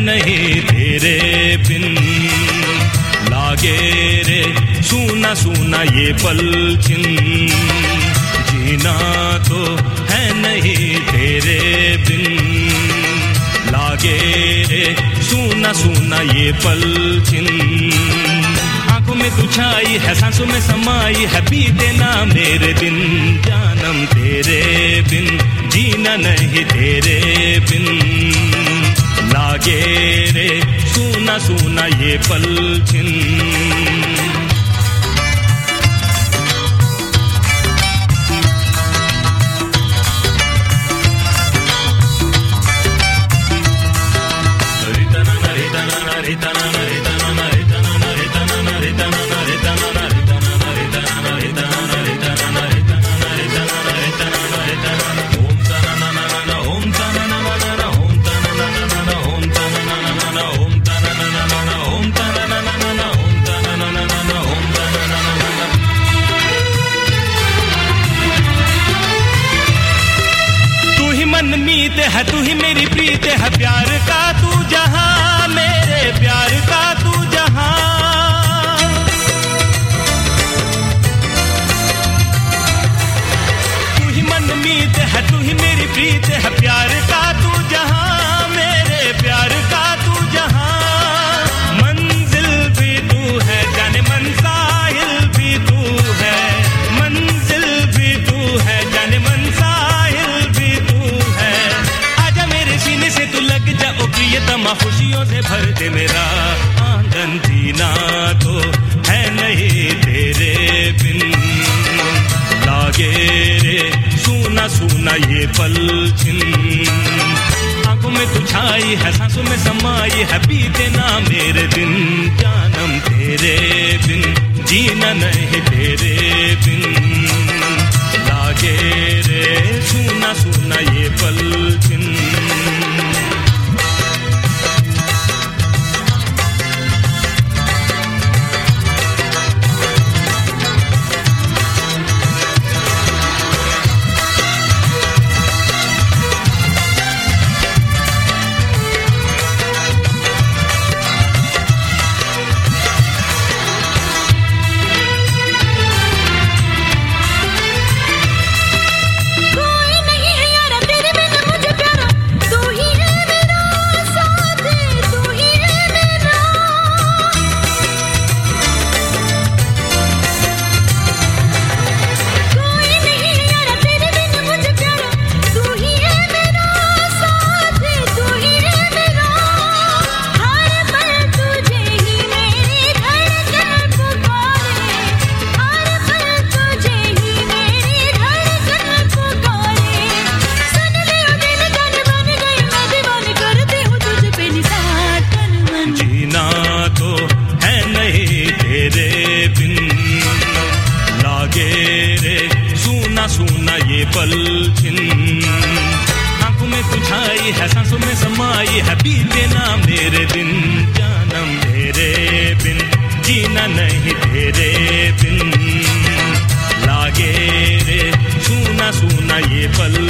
नहीं तेरे बिन, लागे रे सूना सूना ये पल छिन, जीना तो है नहीं तेरे बिन, लागे रे सूना सूना ये पल छिन। आंखों में तू छाई है, सांसों में समाई है, बीते ना मेरे दिन, जानम तेरे बिन, जीना नहीं तेरे बिन, लागे रे सूना सूना ये पल छिन। है तू ही मेरी प्रीत है, प्यार का तू जहां, मेरे प्यार का तू जहां, तू ही मन मीत है, तू ही मेरी प्रीत है, प्यार का तू जहां, मेरे प्यार का तू जहां, मंजिल भी तू है, जाने मन साहिल भी तू है, मंजिल भी तू है, जाने मन साहिल भी तू है, सीने से तू लग जा ओ प्रियतमा, खुशियों से भर दे मेरा आंगन, जीना तो है नहीं तेरे बिन, लागे रे सूना सूना ये पल छिन। आंखों में तू छाई है, सांसों में समाई है, बीते ना मेरे दिन, जानम तेरे बिन, जीना नहीं तेरे बिन, लागे रे सूना सूना ये पल छिन। सूना ये पल छिन, आंखों में तू छाई है, सांसों में समाई है, बीते ना मेरे दिन, जानम तेरे बिन, जीना नहीं तेरे बिन, लागे रे सूना सूना ये पल